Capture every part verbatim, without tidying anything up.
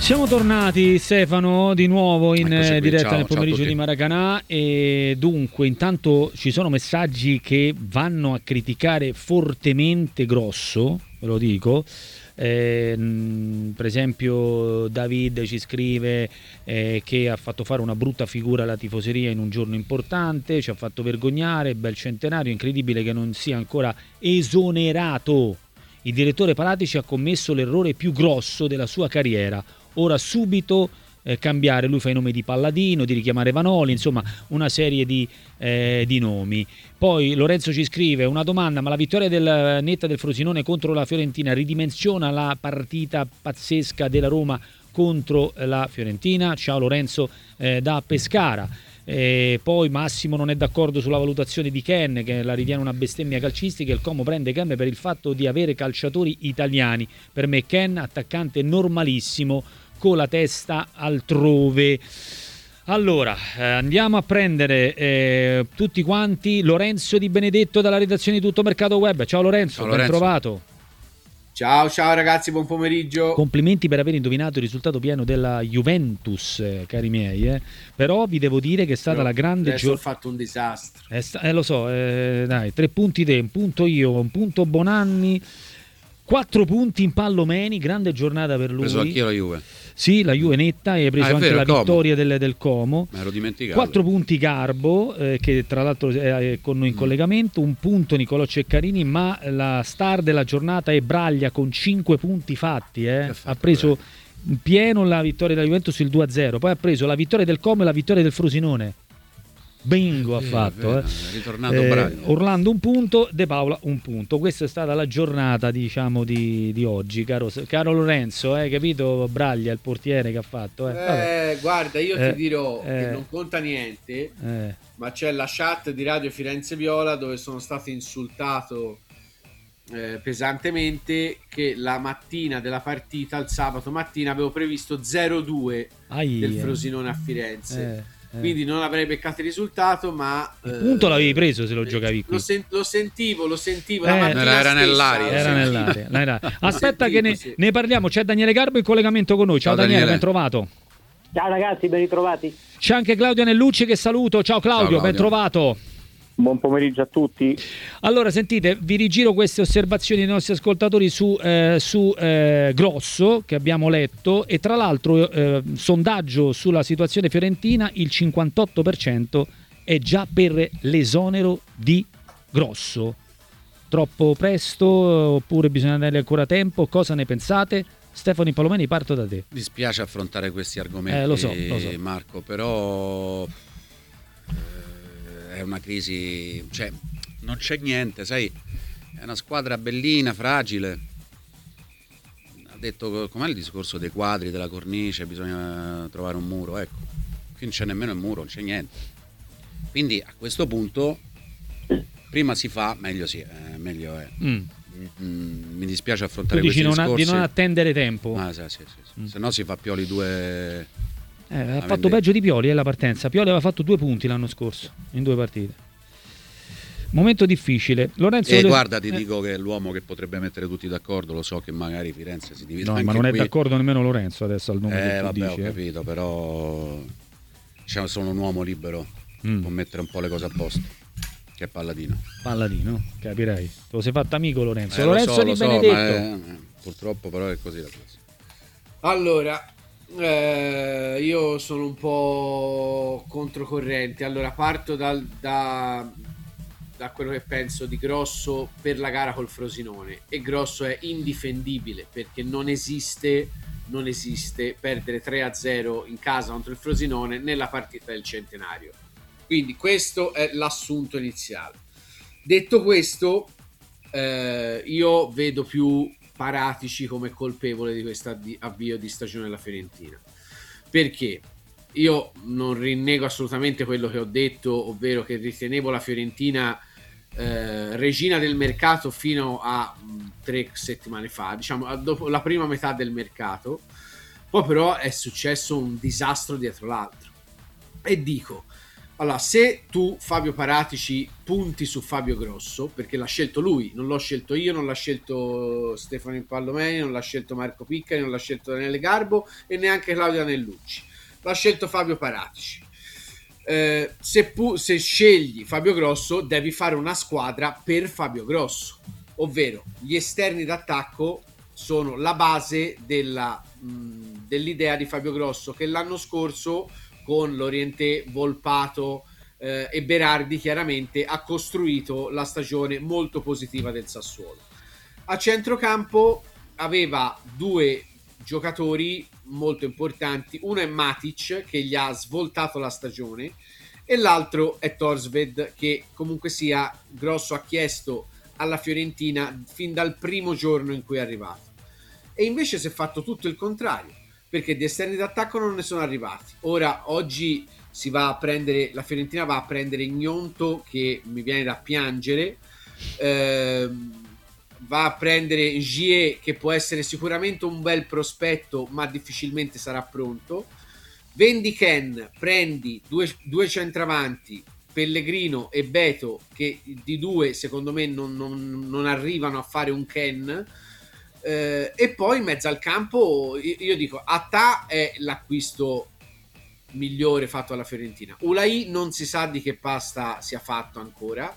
Siamo tornati, Stefano, di nuovo in Eccoci qui, diretta ciao, nel pomeriggio ciao a di tutti. Maracanã, e dunque intanto ci sono messaggi che vanno a criticare fortemente Grosso, ve lo dico. Eh, mh, per esempio David ci scrive eh, che ha fatto fare una brutta figura alla tifoseria in un giorno importante, ci ha fatto vergognare, bel centenario, incredibile che non sia ancora esonerato. Il direttore Paratici ha commesso l'errore più grosso della sua carriera. Ora subito eh, cambiare, lui fa i nomi di Palladino, di richiamare Vanoli, insomma una serie di, eh, di nomi. Poi Lorenzo ci scrive una domanda: ma la vittoria del netta del Frosinone contro la Fiorentina ridimensiona la partita pazzesca della Roma contro la Fiorentina? Ciao Lorenzo eh, da Pescara. E poi Massimo non è d'accordo sulla valutazione di Ken, che la ritiene una bestemmia calcistica. Il Como prende Ken per il fatto di avere calciatori italiani. Per me Ken attaccante normalissimo con la testa altrove. Allora eh, andiamo a prendere eh, tutti quanti Lorenzo Di Benedetto dalla redazione di Tutto Mercato Web. Ciao Lorenzo, Ciao, ben Lorenzo. trovato. Ciao ciao ragazzi, buon pomeriggio. Complimenti per aver indovinato il risultato pieno della Juventus, eh, cari miei, eh. Però vi devo dire che è stata Però la grande adesso ho giornata. fatto un disastro. Eh, sta- eh, lo so, eh, dai, tre punti te, un punto io, un punto Bonanni, quattro punti in Pallomeni, grande giornata per Ho lui. preso anch'io la Juve, Sì, la Juve netta, e hai preso Ah, è anche vero, la il Como. vittoria del, del Como. me l'ero dimenticato. Quattro punti Garbo, eh, che tra l'altro è con noi in Mm. collegamento, un punto Nicolò Ceccarini, ma la star della giornata è Braglia con cinque punti fatti. Eh. Che ha fatto, Ha preso in pieno la vittoria della Juventus, il due a zero, poi ha preso la vittoria del Como e la vittoria del Frosinone. Bingo ha Sì, è fatto. vero, eh. è ritornato Eh, Braglia. Orlando un punto, De Paola un punto. Questa è stata la giornata, diciamo, di, di oggi, caro, caro Lorenzo, hai capito? Braglia, il portiere che ha fatto. Eh. Vabbè. Eh, guarda, io Eh, ti dirò eh. che non conta niente, Eh. ma c'è la chat di Radio Firenze Viola dove sono stato insultato eh, pesantemente che la mattina della partita, il sabato mattina, avevo previsto zero due Ai, del eh. Frosinone a Firenze. Eh, eh. Quindi non avrei beccato il risultato, ma Il eh, punto l'avevi preso se lo giocavi qui. Lo, sen- lo sentivo, lo sentivo Eh, la mattina era stessa, nell'aria, lo Era sentivo. nell'area, nell'area. Aspetta sentivo, che ne, sì. ne parliamo. C'è Daniele Garbo in collegamento con noi. Ciao, Ciao, Daniele, Daniele. ben trovato. Ciao ragazzi, ben ritrovati. C'è anche Claudio Nellucci che saluto. Ciao Claudio, Ciao, ben Claudio. trovato. Buon pomeriggio a tutti. Allora, sentite, vi rigiro queste osservazioni dei nostri ascoltatori su, eh, su eh, Grosso, che abbiamo letto, e tra l'altro eh, sondaggio sulla situazione fiorentina, il cinquantotto per cento è già per l'esonero di Grosso. Troppo presto oppure bisogna dargli ancora tempo? Cosa ne pensate? Stefano Palomeni, parto da te. Mi dispiace affrontare questi argomenti, Eh, lo so, lo so. Marco, però eh, è una crisi, cioè non c'è niente, sai, è una squadra bellina, fragile. Ha detto, com'è il discorso dei quadri, della cornice, bisogna trovare un muro, ecco, qui non c'è nemmeno il muro, non c'è niente. Quindi a questo punto prima si fa, meglio si è, meglio è. Mm. Mm, mi dispiace Tu affrontare dici questi non a- discorsi. di non attendere tempo. Ah, sì, sì, sì, sì. Mm. Se no si fa Pioli due. Eh, ha Ah, fatto vedi. peggio di Pioli eh, la partenza. Pioli aveva fatto due punti l'anno scorso in due partite. Momento difficile. Lorenzo, E volevo- guarda, ti eh, dico che è l'uomo che potrebbe mettere tutti d'accordo. Lo so che magari Firenze si divide no, anche ma non è qui. d'accordo nemmeno Lorenzo adesso al nome Eh, che tu vabbè, dici. ho eh. capito, però diciamo, sono un uomo libero, Mm. può mettere un po' le cose a posto. Che è Palladino. Palladino, capirai. Te lo sei fatto amico Lorenzo. Eh, lo Lorenzo so, Di lo so, Benedetto. ma è- purtroppo però è così la cosa. Allora, eh, io sono un po' controcorrente. Allora, parto dal- da, da quello che penso di Grosso per la gara col Frosinone. E Grosso è indifendibile perché non esiste, non esiste perdere tre a zero in casa contro il Frosinone nella partita del centenario. Quindi questo è l'assunto iniziale. Detto questo, eh, io vedo più Paratici come colpevole di questo addi- avvio di stagione della Fiorentina. Perché io non rinnego assolutamente quello che ho detto, ovvero che ritenevo la Fiorentina eh, regina del mercato fino a mh, tre settimane fa, diciamo a- dopo la prima metà del mercato. Poi però è successo un disastro dietro l'altro. E dico, Allora, se tu, Fabio Paratici, punti su Fabio Grosso, perché l'ha scelto lui, non l'ho scelto io, non l'ha scelto Stefano Impallomeni, non l'ha scelto Marco Piccari, non l'ha scelto Daniele Garbo e neanche Claudio Anellucci, l'ha scelto Fabio Paratici. Eh, se, pu- se scegli Fabio Grosso, devi fare una squadra per Fabio Grosso, ovvero gli esterni d'attacco sono la base della, mh, dell'idea di Fabio Grosso, che l'anno scorso con Lorientè, Volpato eh, e Berardi chiaramente ha costruito la stagione molto positiva del Sassuolo. A centrocampo aveva due giocatori molto importanti, uno è Matic che gli ha svoltato la stagione e l'altro è Torsved che comunque sia Grosso ha chiesto alla Fiorentina fin dal primo giorno in cui è arrivato, e invece si è fatto tutto il contrario, perché di esterni d'attacco non ne sono arrivati. Ora, oggi si va a prendere, la Fiorentina va a prendere Gnonto, che mi viene da piangere, eh, va a prendere Gier, che può essere sicuramente un bel prospetto, ma difficilmente sarà pronto. Vendi Ken, prendi due, due centravanti, Pellegrino e Beto, che di due secondo me non, non, non arrivano a fare un Ken. Eh, e poi in mezzo al campo io, io dico Attà è l'acquisto migliore fatto alla Fiorentina. Ulai non si sa di che pasta sia fatto ancora.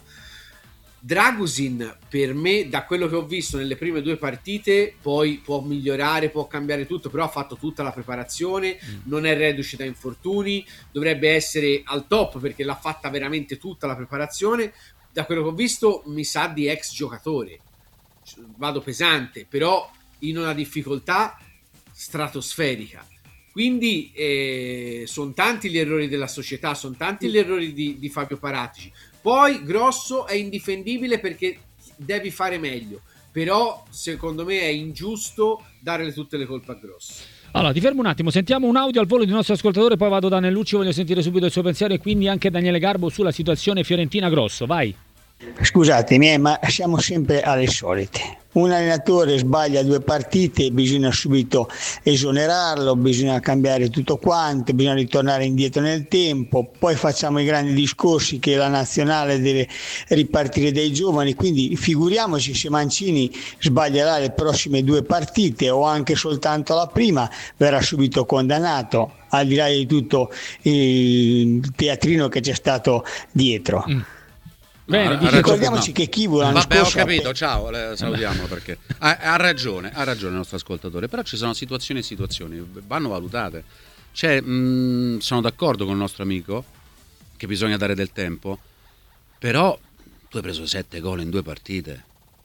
Dragusin per me, da quello che ho visto nelle prime due partite, poi può migliorare, può cambiare tutto, però ha fatto tutta la preparazione, mm. non è reduce da infortuni, dovrebbe essere al top perché l'ha fatta veramente tutta la preparazione. Da quello che ho visto mi sa di ex giocatore, vado pesante, però in una difficoltà stratosferica. Quindi eh, sono tanti gli errori della società, sono tanti gli errori di, di Fabio Paratici. Poi Grosso è indifendibile perché devi fare meglio, però secondo me è ingiusto dare tutte le colpe a Grosso. Allora ti fermo un attimo, sentiamo un audio al volo di un nostro ascoltatore, poi vado da Anellucci, voglio sentire subito il suo pensiero e quindi anche Daniele Garbo sulla situazione Fiorentina Grosso, vai. Scusatemi, ma siamo sempre alle solite. Un allenatore sbaglia due partite, bisogna subito esonerarlo, bisogna cambiare tutto quanto, bisogna ritornare indietro nel tempo, poi facciamo i grandi discorsi che la nazionale deve ripartire dai giovani, quindi figuriamoci se Mancini sbaglierà le prossime due partite o anche soltanto la prima, verrà subito condannato, al di là di tutto il teatrino che c'è stato dietro. Mm. Bene, no, ricordiamoci no. che Kivu l'anno Vabbè, scorso ho capito, ciao, le salutiamo perché ha, ha ragione, ha ragione il nostro ascoltatore, però ci sono situazioni e situazioni, vanno valutate. Cioè, mh, sono d'accordo con il nostro amico che bisogna dare del tempo, però tu hai preso sette gol in due partite.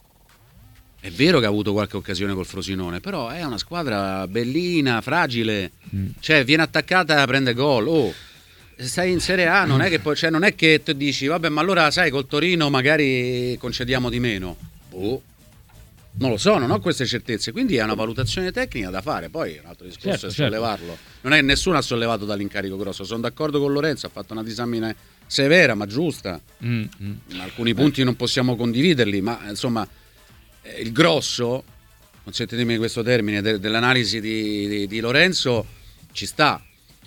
È vero che ha avuto qualche occasione col Frosinone, però è una squadra bellina, fragile, mm. cioè viene attaccata e prende gol. Oh, stai in Serie A, non è che poi, cioè non è che tu dici vabbè, ma allora sai col Torino magari concediamo di meno. Boh, non lo so, non ho queste certezze, quindi è una valutazione tecnica da fare. Poi un altro discorso certo, è sollevarlo. Certo. Non è che nessuno ha sollevato dall'incarico Grosso. Sono d'accordo con Lorenzo, ha fatto una disamina severa ma giusta. Mm, mm. In alcuni punti non possiamo condividerli, ma insomma eh, il grosso, consentitemi questo termine, de- dell'analisi di, di, di Lorenzo ci sta.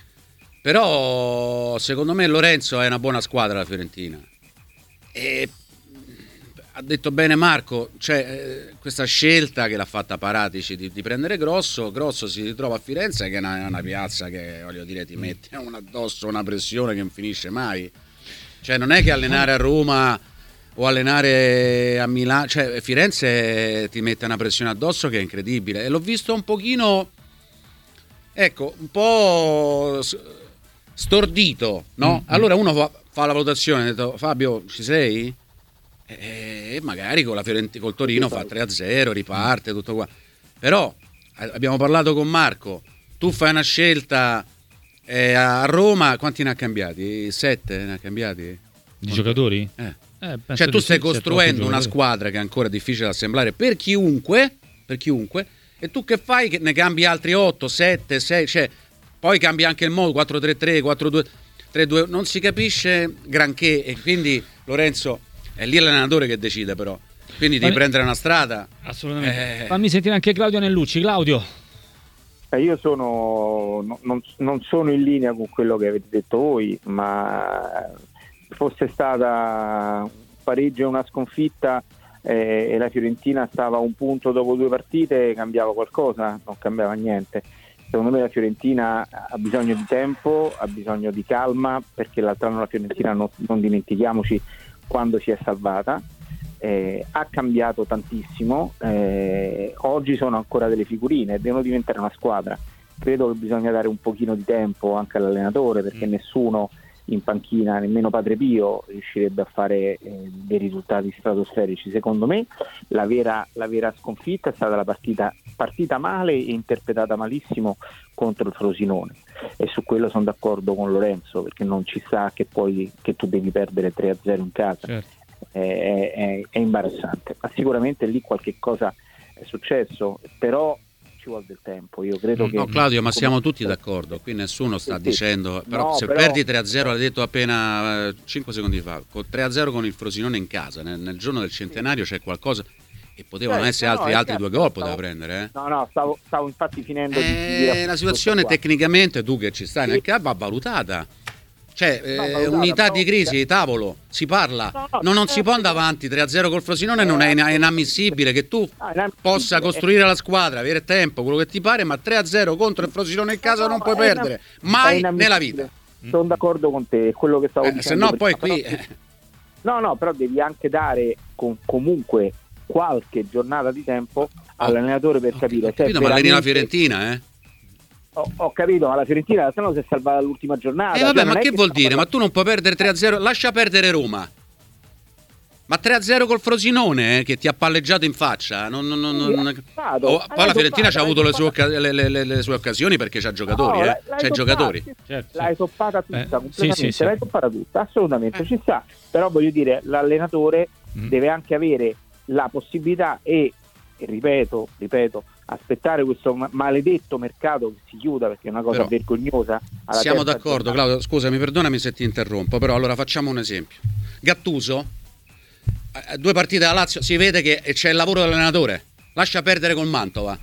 Però secondo me Lorenzo è una buona squadra la Fiorentina e ha detto bene Marco, cioè eh, questa scelta che l'ha fatta Paratici di, di prendere Grosso. Grosso si ritrova a Firenze che è una, una piazza che voglio dire ti mette una, addosso una pressione che non finisce mai, cioè non è che allenare a Roma o allenare a Milano, cioè Firenze ti mette una pressione addosso che è incredibile e l'ho visto un pochino, ecco, un po' stordito, no? Mm-hmm. Allora uno fa, fa la valutazione, ha detto Fabio ci sei? E magari con la Fiorentina, col Torino fa tre a zero, riparte tutto qua. Però abbiamo parlato con Marco, tu fai una scelta eh, a Roma, quanti ne ha cambiati? Sette ne ha cambiati? Di Quanti? Giocatori? Eh. Eh, cioè tu stai sì, costruendo una squadra che è ancora difficile da assemblare per chiunque, per chiunque, e tu che fai? Che ne cambi altri otto, sette, sei, cioè poi cambia anche il modo, quattro tre tre, quattro due tre due, non si capisce granché e quindi Lorenzo è lì l'allenatore che decide, però quindi devi Fammi... prendere una strada. Assolutamente. Eh... Fammi sentire anche Claudio Anellucci. Claudio. Io sono no, non, non sono in linea con quello che avete detto voi, ma fosse stata un pareggio e una sconfitta eh, e la Fiorentina stava a un punto dopo due partite, cambiava qualcosa? Non cambiava niente. Secondo me la Fiorentina ha bisogno di tempo, ha bisogno di calma, perché l'altro anno la Fiorentina, non, non dimentichiamoci quando si è salvata, eh, ha cambiato tantissimo, eh, oggi sono ancora delle figurine, devono diventare una squadra. Credo che bisogna dare un pochino di tempo anche all'allenatore, perché mm. nessuno in panchina, nemmeno Padre Pio, riuscirebbe a fare eh, dei risultati stratosferici. Secondo me la vera, la vera sconfitta è stata la partita partita male e interpretata malissimo contro il Frosinone, e su quello sono d'accordo con Lorenzo, perché non ci sta che poi che tu devi perdere tre a zero in casa. Certo. È, è, è imbarazzante, ma sicuramente lì qualche cosa è successo, però ci vuole del tempo. Io credo che no, Claudio, ma siamo tutti d'accordo, qui nessuno sta sì, dicendo sì. Però no, se però... perdi tre a zero, l'hai detto appena cinque secondi fa, con tre a zero con il Frosinone in casa nel, nel giorno del centenario c'è qualcosa, e potevano eh, essere no, altri, no, altri due gol poteva prendere eh? no no stavo, stavo infatti finendo eh, di dire la situazione tecnicamente, tu che ci stai sì. nel campo, va valutata. Cioè, no, eh, valutata, unità di crisi, cioè... tavolo, si parla, no, no, non, non si può andare avanti tre a zero col Frosinone, eh, non è, è inammissibile che tu no, inammissibile. possa costruire la squadra, avere tempo, quello che ti pare, ma tre a zero contro il Frosinone in casa no, non puoi perdere, mai nella vita. Sono d'accordo con te, è quello che stavo eh, dicendo. Se no poi qui... Però... No, no, però devi anche dare con, comunque qualche giornata di tempo all'allenatore per ho, capire. Ho capito, ma alleni la Fiorentina, eh? Ho, ho capito, ma la Fiorentina se no si è salvata l'ultima giornata. Eh vabbè, cioè, ma che, che vuol dire? Ma tu non puoi perdere tre a zero, lascia perdere Roma. Ma tre a zero col Frosinone, eh, che ti ha palleggiato in faccia. Non, non, non, non... Fatto, oh, poi la Fiorentina ci ha avuto le sue, le, le, le, le sue occasioni, perché c'ha giocatori, no, eh. C'è giocatori. Certo, l'hai toppata tutta, eh, completamente, sì, sì, l'hai sì. toppata tutta, assolutamente, eh. ci sta. Però voglio dire, l'allenatore mm. deve anche avere la possibilità e, e ripeto, ripeto, aspettare questo maledetto mercato che si chiuda, perché è una cosa però vergognosa. Siamo d'accordo, giornata. Claudio, scusami, perdonami se ti interrompo, però allora facciamo un esempio. Gattuso, due partite da Lazio, si vede che c'è il lavoro dell'allenatore, lascia perdere col Mantova,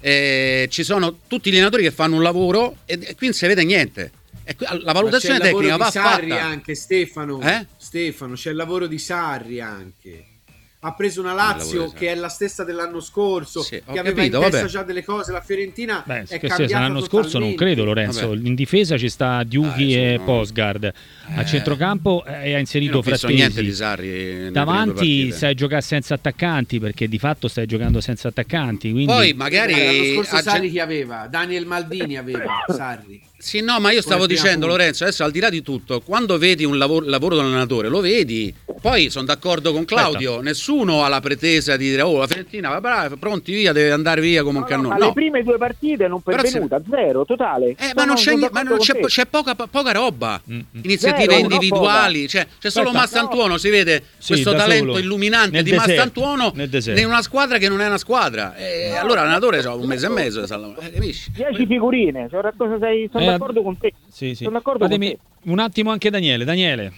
e ci sono tutti gli allenatori che fanno un lavoro e, e qui non si vede niente. E la valutazione tecnica va Sarri fatta anche Stefano, eh? Stefano, c'è il lavoro di Sarri anche. Ha preso una Lazio che è la stessa dell'anno scorso, sì, che aveva capito, in testa vabbè. già delle cose. La Fiorentina Beh, è cambiata l'anno scorso non credo, Lorenzo. Vabbè. In difesa ci sta Diuchi ah, e sono... Postgard, eh. a centrocampo eh, ha inserito Frattesi. Non niente di Sarri davanti stai a giocare senza attaccanti, perché di fatto stai giocando senza attaccanti, quindi... Poi magari l'anno scorso Sarri chi aveva? Daniel Maldini aveva Sarri. Sì, no, ma io stavo dicendo, punto. Lorenzo, adesso al di là di tutto, quando vedi un lavoro, lavoro dell'allenatore, lo vedi. Poi sono d'accordo con Claudio, Aspetta. nessuno ha la pretesa di dire, oh, la Fiorentina va brava, pronti via, deve andare via come no, un cannone. No, no. Le prime due partite non pervenuta, se... zero, totale. Eh, ma non c'è, ma non c'è, c'è poca, poca roba, mm-hmm. iniziative zero, individuali, cioè, c'è solo Mastantuono, no. si vede sì, questo talento solo. illuminante nel di deserto, Mastantuono in una squadra che non è una squadra. E no, allora l'allenatore c'ha un mese e mezzo, eh, capisci? dieci figurine, cioè, cosa sei, sono eh, d'accordo con te. Sì, sì. Sono d'accordo Fatemi con te. Un attimo anche Daniele, Daniele.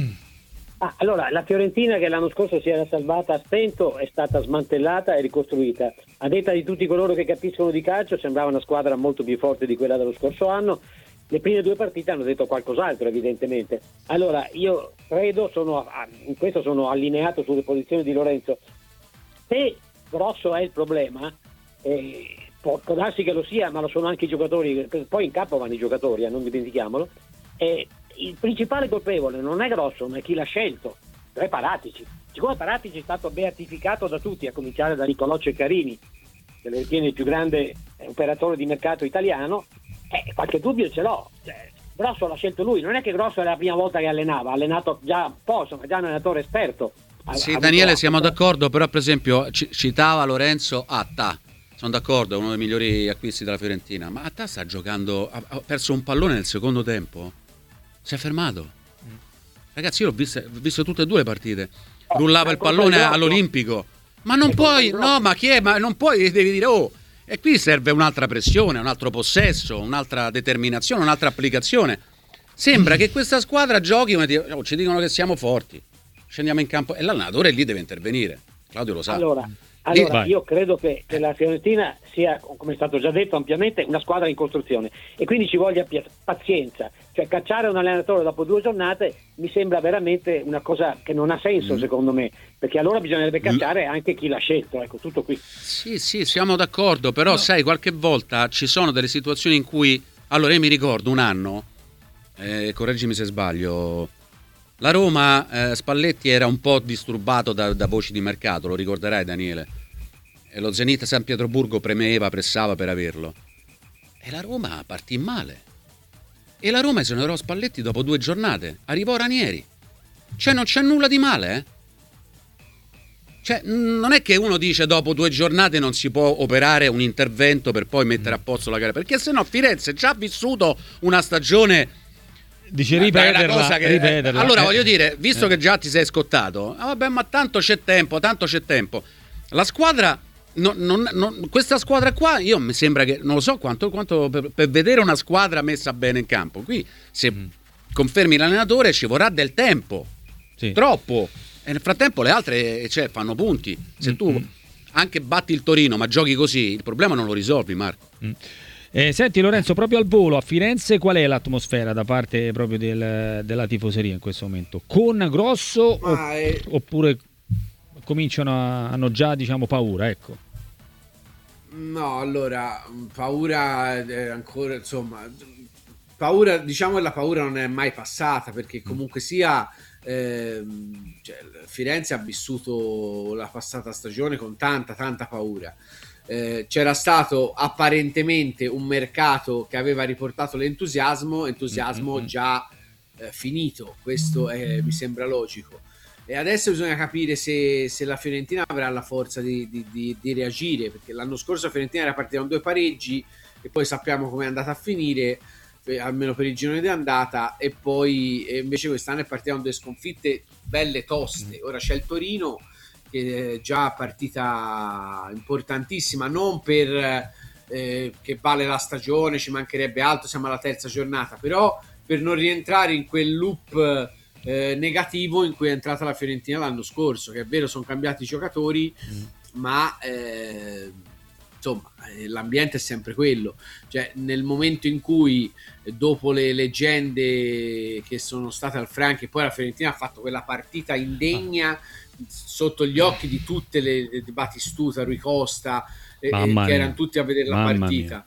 Ah, allora, la Fiorentina che l'anno scorso si era salvata a stento è stata smantellata e ricostruita. A detta di tutti coloro che capiscono di calcio, sembrava una squadra molto più forte di quella dello scorso anno. Le prime due partite hanno detto qualcos'altro, evidentemente. Allora, io credo, sono, in questo sono allineato sulle posizioni di Lorenzo. Se grosso è il problema, eh, può, può darsi che lo sia, ma lo sono anche i giocatori, poi in campo vanno i giocatori, eh, non dimentichiamolo. Eh, il principale colpevole non è Grosso, ma è chi l'ha scelto, cioè Paratici. Siccome Paratici è stato beatificato da tutti, a cominciare da Nicolò Ceccarini, che lo ritiene il più grande operatore di mercato italiano, eh, qualche dubbio ce l'ho. Cioè, Grosso l'ha scelto lui, non è che Grosso era la prima volta che allenava, ha allenato già un po', insomma, già un allenatore esperto. Ha, sì, ha Daniele, avuto... siamo d'accordo, però per esempio c- citava Lorenzo Atta. Sono d'accordo, è uno dei migliori acquisti della Fiorentina, ma Atta sta giocando, ha, ha perso un pallone nel secondo tempo. Si è fermato, ragazzi. Io l'ho visto, ho visto tutte e due le partite. Rullava il pallone all'Olimpico, ma non puoi, no, ma chi è? Ma non puoi, devi dire, oh, e qui serve un'altra pressione, un altro possesso, un'altra determinazione, un'altra applicazione. Sembra che questa squadra giochi, oh, ci dicono che siamo forti, scendiamo in campo e l'allenatore lì deve intervenire. Claudio lo sa. Allora, Allora, Vai. io credo che, che la Fiorentina sia, come è stato già detto ampiamente, una squadra in costruzione e quindi ci voglia pia- pazienza. Cioè cacciare un allenatore dopo due giornate mi sembra veramente una cosa che non ha senso, mm. secondo me, perché allora bisognerebbe cacciare anche chi l'ha scelto, ecco, tutto qui. Sì, sì, siamo d'accordo, però no. sai, qualche volta ci sono delle situazioni in cui, allora io mi ricordo un anno, eh, correggimi se sbaglio, la Roma, eh, Spalletti era un po' disturbato da, da voci di mercato, lo ricorderai Daniele, e lo Zenit San Pietroburgo premeva, pressava per averlo, e la Roma partì male, e la Roma esonerò Spalletti dopo due giornate, arrivò Ranieri, cioè non c'è nulla di male, eh? Cioè non è che uno dice dopo due giornate non si può operare un intervento per poi mettere a posto la gara, perché sennò Firenze già ha vissuto una stagione. Dice ripeterla, che, ripeterla. Allora voglio dire, visto eh. che già ti sei scottato, ah, vabbè, ma tanto c'è tempo, tanto c'è tempo. La squadra, non, non, non, questa squadra qua, io mi sembra che, non lo so quanto, quanto per, per vedere una squadra messa bene in campo. Qui se mm. confermi l'allenatore ci vorrà del tempo, sì. troppo. E nel frattempo le altre cioè, fanno punti. Se tu mm-hmm. anche batti il Torino ma giochi così, il problema non lo risolvi, Marco. Mm. Eh, senti Lorenzo, proprio al volo a Firenze qual è l'atmosfera da parte proprio del, della tifoseria in questo momento? Con grosso o, è... oppure cominciano a, hanno già diciamo paura, ecco? No, allora paura eh, ancora insomma paura, diciamo che la paura non è mai passata, perché comunque sia eh, cioè, Firenze ha vissuto la passata stagione con tanta tanta paura. Eh, c'era stato apparentemente un mercato che aveva riportato l'entusiasmo, entusiasmo mm-hmm. già eh, finito, questo è, mi sembra logico, e adesso bisogna capire se, se la Fiorentina avrà la forza di, di, di, di reagire, perché l'anno scorso la Fiorentina era partita con due pareggi e poi sappiamo come è andata a finire, eh, almeno per il girone di andata, e poi e invece quest'anno è partita con due sconfitte belle toste. Ora c'è il Torino che è già partita importantissima, non per eh, che vale la stagione, ci mancherebbe altro, siamo alla terza giornata, però per non rientrare in quel loop eh, negativo in cui è entrata la Fiorentina l'anno scorso, che è vero sono cambiati i giocatori mm. ma eh, insomma l'ambiente è sempre quello, cioè nel momento in cui dopo le leggende che sono state al Franchi, poi la Fiorentina ha fatto quella partita indegna ah. sotto gli occhi di tutte le, le Batistuta, Rui Costa eh, che erano tutti a vedere la Mamma partita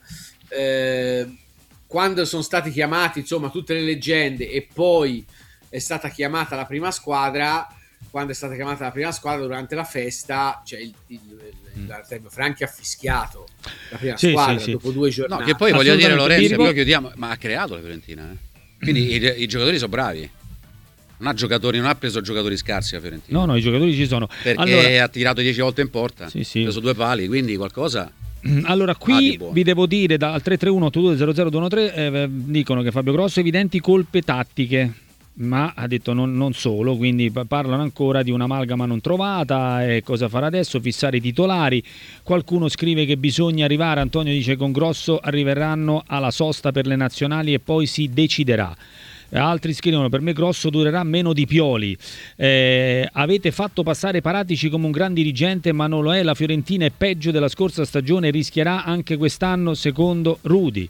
eh, quando sono stati chiamati insomma tutte le leggende e poi è stata chiamata la prima squadra, quando è stata chiamata la prima squadra durante la festa, cioè il, il, il, l'Artemio Franchi ha fischiato la prima sì, squadra sì, dopo sì. due giornate. No, che poi voglio dire Lorenzo, poi chiudiamo, ma ha creato la Fiorentina eh? Quindi i, i giocatori sono bravi, non ha giocatori, non ha preso giocatori scarsi la Fiorentina. No, no, i giocatori ci sono. Perché allora... ha tirato dieci volte in porta, sì, sì. ha preso due pali, quindi qualcosa. Allora qui vi devo dire dal tre tre uno otto due zero zero due uno tre eh, dicono che Fabio Grosso evidenti colpe tattiche, ma ha detto non, non solo, quindi parlano ancora di un'amalgama non trovata e cosa fare adesso, fissare i titolari. Qualcuno scrive che bisogna arrivare, Antonio dice con Grosso arriveranno alla sosta per le nazionali e poi si deciderà. Altri scrivono per me Grosso durerà meno di Pioli, eh, avete fatto passare Paratici come un gran dirigente ma non lo è, la Fiorentina è peggio della scorsa stagione, rischierà anche quest'anno secondo Rudi.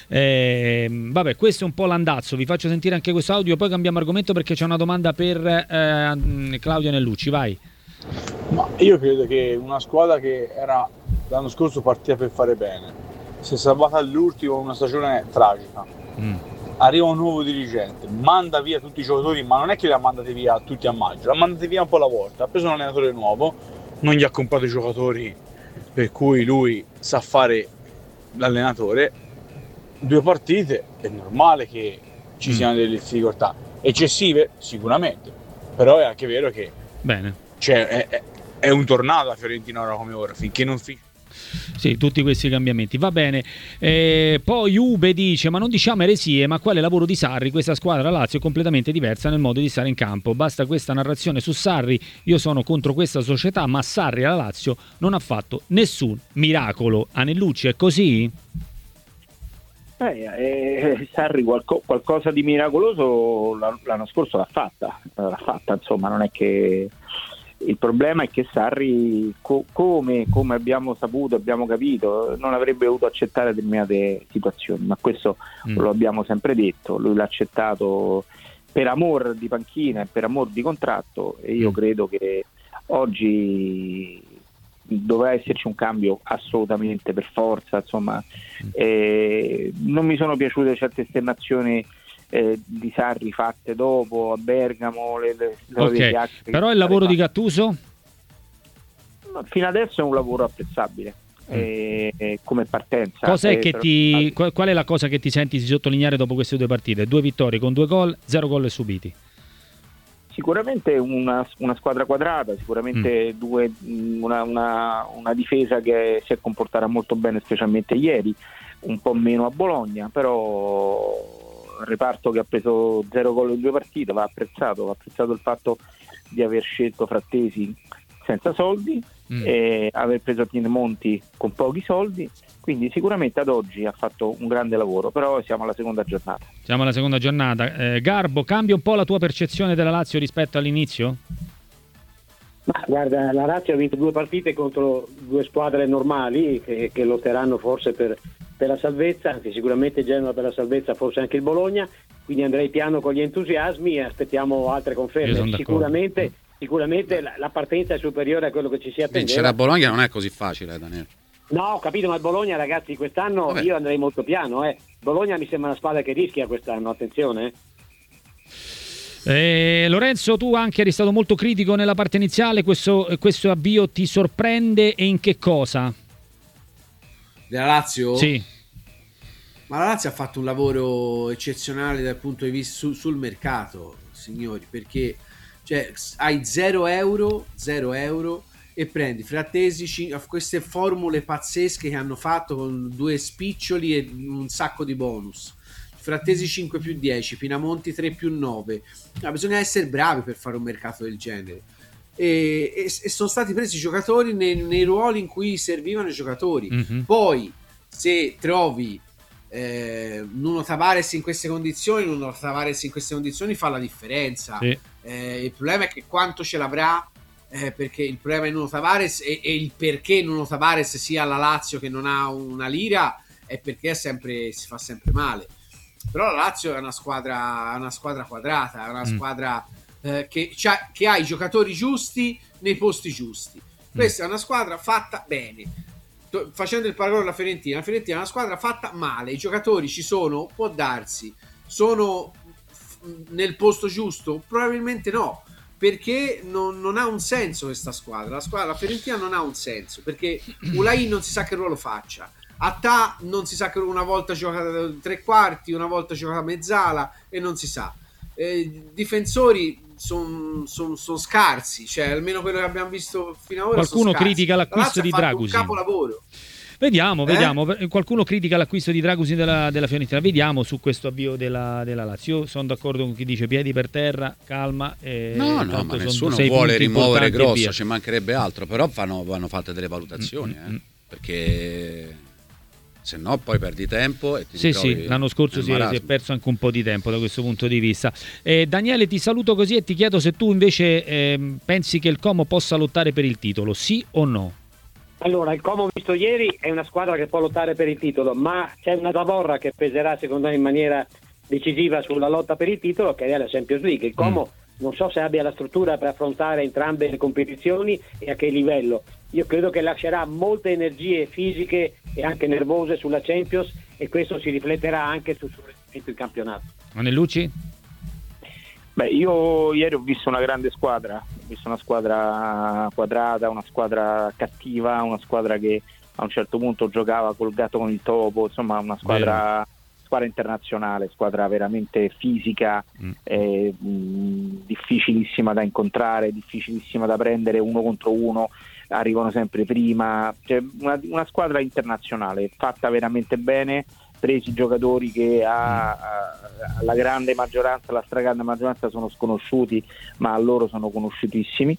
Eh, vabbè, questo è un po' l'andazzo, vi faccio sentire anche questo audio, poi cambiamo argomento perché c'è una domanda per eh, Claudio Nellucci, vai. Ma io credo che una squadra che era l'anno scorso partita per fare bene si è salvata all'ultimo una stagione tragica. Mm. Arriva un nuovo dirigente, manda via tutti i giocatori, ma non è che li ha mandati via tutti a maggio, li ha mandati via un po' alla volta, ha preso un allenatore nuovo, non gli ha comprato i giocatori per cui lui sa fare l'allenatore, due partite, è normale che ci siano delle difficoltà eccessive sicuramente, però è anche vero che Bene. Cioè, è, è, è un tornado la Fiorentina ora come ora, finché non finisce. Sì, tutti questi cambiamenti, va bene. Eh, poi Ube dice, ma non diciamo eresie, ma quale lavoro di Sarri? Questa squadra Lazio è completamente diversa nel modo di stare in campo, basta questa narrazione su Sarri, io sono contro questa società, ma Sarri alla Lazio non ha fatto nessun miracolo. Anellucci, è così? Eh, eh, Sarri qualco, qualcosa di miracoloso l'anno scorso l'ha fatta, l'ha fatta, insomma, non è che Il problema è che Sarri, co- come, come abbiamo saputo, abbiamo capito, non avrebbe dovuto accettare determinate situazioni, ma questo mm. lo abbiamo sempre detto. Lui l'ha accettato per amor di panchina e per amor di contratto, e io mm. credo che oggi doveva esserci un cambio assolutamente, per forza, insomma. mm. eh, non mi sono piaciute certe esternazioni Eh, di Sarri fatte dopo a Bergamo, le, le, le ok, però il lavoro di Gattuso? Fino adesso è un lavoro apprezzabile, mm. eh, eh, come partenza. Cos'è eh, che ti, qual è la cosa che ti senti di sottolineare dopo queste due partite? Due vittorie con due gol, zero gol subiti. Sicuramente una, una squadra quadrata, sicuramente mm. due, una, una, una difesa che si è comportata molto bene, specialmente ieri, un po' meno a Bologna, però il reparto che ha preso zero gol in due partite va apprezzato, va apprezzato il fatto di aver scelto Frattesi senza soldi mm. e aver preso Piemonti con pochi soldi, quindi sicuramente ad oggi ha fatto un grande lavoro, però siamo alla seconda giornata. Siamo alla seconda giornata. Eh, Garbo, cambia un po' la tua percezione della Lazio rispetto all'inizio? Ma guarda, la Lazio ha vinto due partite contro due squadre normali che, che lotteranno forse per per la salvezza, anche sicuramente Genova per la salvezza, forse anche il Bologna, quindi andrei piano con gli entusiasmi e aspettiamo altre conferme. Sicuramente, sicuramente la, la partenza è superiore a quello che ci si attendeva. Vincere a Bologna non è così facile, Daniele. No, ho capito, ma il Bologna, ragazzi, quest'anno Vabbè. io andrei molto piano. Eh. Bologna mi sembra una squadra che rischia quest'anno, attenzione. Eh, Lorenzo, tu anche eri stato molto critico nella parte iniziale, questo, questo avvio ti sorprende e in che cosa? Della Lazio? Sì. Ma la Lazio ha fatto un lavoro eccezionale dal punto di vista su, sul mercato, signori, perché cioè, hai zero euro, zero euro e prendi Frattesi, queste formule pazzesche che hanno fatto con due spiccioli e un sacco di bonus. Frattesi cinque più dieci, Pinamonti tre più nove. No, bisogna essere bravi per fare un mercato del genere. E, e, e sono stati presi giocatori nei, nei ruoli in cui servivano i giocatori. Mm-hmm. Poi se trovi eh, Nuno Tavares in queste condizioni, Nuno Tavares in queste condizioni fa la differenza. Sì. Eh, il problema è che quanto ce l'avrà, eh, perché il problema è Nuno Tavares e, e il perché Nuno Tavares sia alla Lazio che non ha una lira è perché è sempre, si fa sempre male. Però la Lazio è una squadra, una squadra quadrata, è una mm. squadra Eh, che, che ha i giocatori giusti nei posti giusti. Questa mm. è una squadra fatta bene. Facendo il paragone alla Fiorentina, la Fiorentina è una squadra fatta male, i giocatori ci sono, può darsi, sono nel posto giusto? Probabilmente no, perché non, non ha un senso questa squadra. La squadra, la Fiorentina non ha un senso, perché Ulai non si sa che ruolo faccia, Attà non si sa che una volta gioca tre quarti, una volta gioca mezzala e non si sa. Eh, difensori sono son, son scarsi, cioè almeno quello che abbiamo visto fino ad ora. Qualcuno critica l'acquisto di Dragusin. Un capolavoro. Vediamo, eh? vediamo. Qualcuno critica l'acquisto di Dragusin della, della Fiorentina. Vediamo su questo avvio della, della Lazio. Io sono d'accordo con chi dice piedi per terra, calma. E no, no, ma nessuno vuole rimuovere Grosso, ci mancherebbe altro. Però fanno, vanno fatte delle valutazioni, mm-hmm. eh, perché se no poi perdi tempo e ti sì sì, l'anno scorso si è, si è perso anche un po' di tempo da questo punto di vista. eh, Daniele, ti saluto così e ti chiedo se tu invece eh, pensi che il Como possa lottare per il titolo, sì o no? Allora, il Como visto ieri è una squadra che può lottare per il titolo, ma c'è una zavorra che peserà secondo me in maniera decisiva sulla lotta per il titolo, che è la Champions League. Il Como mm. non so se abbia la struttura per affrontare entrambe le competizioni e a che livello. Io credo che lascerà molte energie fisiche e anche nervose sulla Champions, e questo si rifletterà anche sul suo rendimento in campionato. Anellucci? Beh, io ieri ho visto una grande squadra, ho visto una squadra quadrata, una squadra cattiva, una squadra che a un certo punto giocava col gatto con il topo, insomma una squadra, squadra internazionale, squadra veramente fisica, mm. eh, mh, difficilissima da incontrare, difficilissima da prendere uno contro uno, arrivano sempre prima, cioè una, una squadra internazionale fatta veramente bene, presi giocatori che a, a, la grande maggioranza, la stragrande maggioranza sono sconosciuti, ma a loro sono conosciutissimi,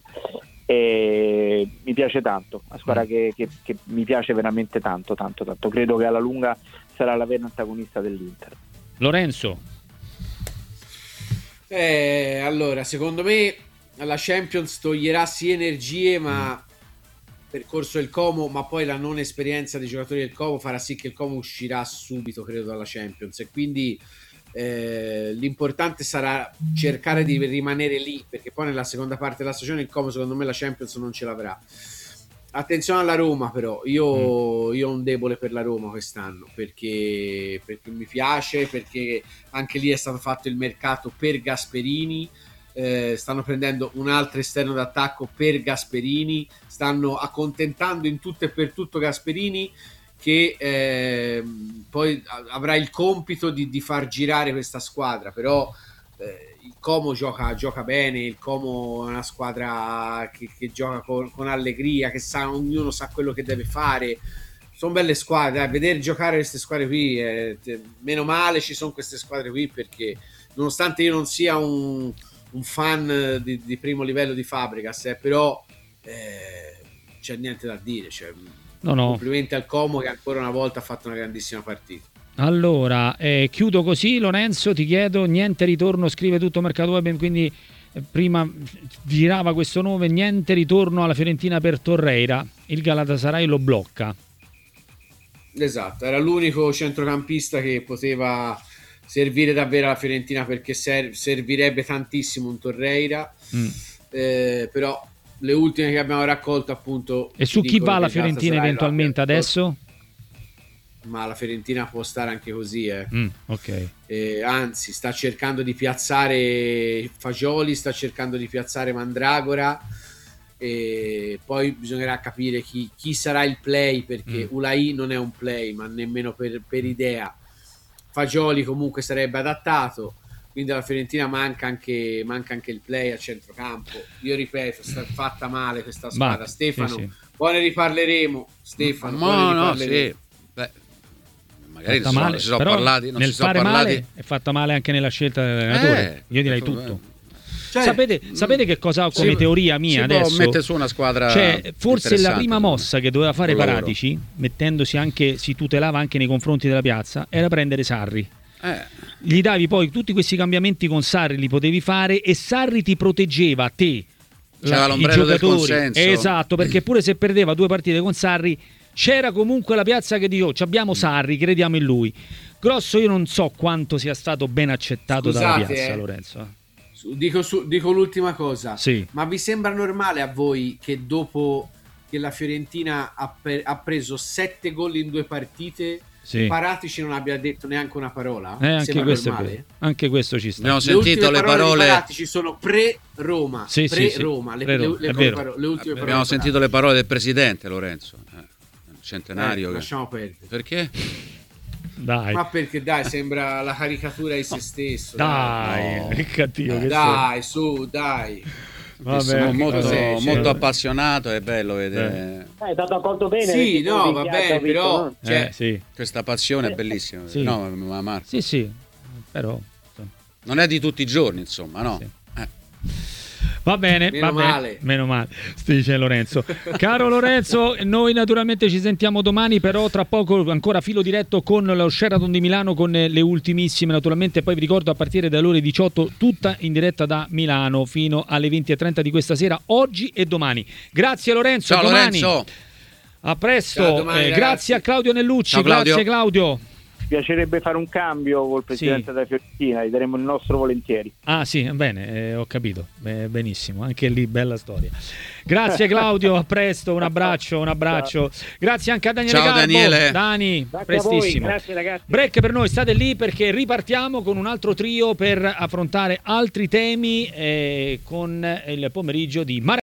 e mi piace tanto, una squadra che, che, che mi piace veramente tanto, tanto, tanto, credo che alla lunga sarà la vera antagonista dell'Inter. Lorenzo? Eh, allora, secondo me la Champions toglierà sì energie, ma percorso del Como, ma poi la non esperienza dei giocatori del Como farà sì che il Como uscirà subito, credo, dalla Champions, e quindi eh, l'importante sarà cercare di rimanere lì, perché poi nella seconda parte della stagione il Como secondo me la Champions non ce l'avrà. Attenzione alla Roma, però io, mm. io ho un debole per la Roma quest'anno, perché, perché mi piace, perché anche lì è stato fatto il mercato per Gasperini. Eh, stanno prendendo un altro esterno d'attacco per Gasperini, stanno accontentando in tutto e per tutto Gasperini, che eh, poi avrà il compito di, di far girare questa squadra. Però eh, il Como gioca, gioca bene, il Como è una squadra che, che gioca con, con allegria, che sa, ognuno sa quello che deve fare. Sono belle squadre, eh. Vedere giocare queste squadre qui, eh, meno male ci sono queste squadre qui, perché nonostante io non sia un un fan di, di primo livello di Fabregas, eh, però eh, c'è niente da dire, cioè, no, no. complimenti al Como che ancora una volta ha fatto una grandissima partita. Allora, eh, chiudo così. Lorenzo, ti chiedo, niente ritorno, scrive tutto Mercato Web, quindi eh, prima girava questo nome, niente ritorno alla Fiorentina per Torreira, il Galatasaray lo blocca. Esatto, era l'unico centrocampista che poteva servire davvero alla Fiorentina, perché ser- servirebbe tantissimo un Torreira, mm. eh, però le ultime che abbiamo raccolto appunto. E su chi va la Fiorentina eventualmente adesso? Ma la Fiorentina può stare anche così, eh. Mm, ok. Eh, anzi, sta cercando di piazzare Fagioli, sta cercando di piazzare Mandragora, e poi bisognerà capire chi, chi sarà il play, perché mm. Ulai non è un play, ma nemmeno per, per idea. Fagioli comunque sarebbe adattato, quindi alla Fiorentina manca anche, manca anche il play a centrocampo. Io ripeto, sta fatta male questa squadra. Ma, Stefano, sì, sì. poi ne riparleremo. Stefano, no, poi ne no, riparleremo. Sì. Beh, magari fatta si male, sono, si sono però parlati, non nel si sono fare parlati. Male è fatta male anche nella scelta dell'allenatore. Eh, Io direi tutto. Cioè, sapete, sapete che cosa ho come si, teoria mia si adesso? Mette su una squadra, cioè, forse la prima mossa che doveva fare Paratici, loro. mettendosi anche, si tutelava anche nei confronti della piazza, era prendere Sarri. Eh. Gli davi poi tutti questi cambiamenti con Sarri, li potevi fare, e Sarri ti proteggeva te, c'era la, i giocatori. Del esatto, perché pure se perdeva due partite con Sarri c'era comunque la piazza che dice: oh, abbiamo Sarri, crediamo in lui. Grosso, io non so quanto sia stato ben accettato Scusate, dalla piazza, eh. Lorenzo. Dico, su, dico l'ultima cosa, sì. Ma vi sembra normale a voi che dopo che la Fiorentina ha, per, ha preso sette gol in due partite, sì. Paratici non abbia detto neanche una parola? Eh, anche, questo è anche questo ci sta. Abbiamo sentito le parole, parole... Paratici sono pre-Roma, sì, pre-Roma, sì, le, pre le, le, le, paro- le ultime abbiamo parole sentito le parole del presidente Lorenzo, eh, centenario. Eh, che... lasciamo perdere. Perché? Dai. Ma perché dai, sembra la caricatura di se stesso. Dai, no. che cattivo che dai, sei. Su, dai. Vabbè, sono molto, vabbè, molto appassionato, è bello vedere. Eh. È stato accolto bene. Sì, no, va bene, però no? cioè, eh, sì. Questa passione è bellissima. Sì. No, ma Marco. Sì, sì, però non è di tutti i giorni, insomma, no? Sì. Eh. Va bene, meno va male. Bene, meno male, dice Lorenzo. Caro Lorenzo, noi naturalmente ci sentiamo domani, però tra poco ancora filo diretto con lo Sheraton di Milano, con le ultimissime naturalmente. Poi vi ricordo, a partire dalle ore diciotto tutta in diretta da Milano fino alle venti e trenta di questa sera, oggi e domani. Grazie Lorenzo. Ciao domani. Lorenzo. A presto. Ciao, domani, eh, grazie a Claudio Nellucci. Ciao, Claudio. Grazie Claudio. Piacerebbe fare un cambio col presidente sì. della Fiorentina, gli daremo il nostro volentieri. Ah sì, bene, eh, ho capito, eh, benissimo, anche lì bella storia. Grazie Claudio, a presto, un abbraccio, un abbraccio. Grazie anche a Daniele Ciao, Garbo. Daniele. Dani, Grazie prestissimo. Grazie ragazzi. Break per noi, state lì perché ripartiamo con un altro trio per affrontare altri temi eh, con il pomeriggio di Mar-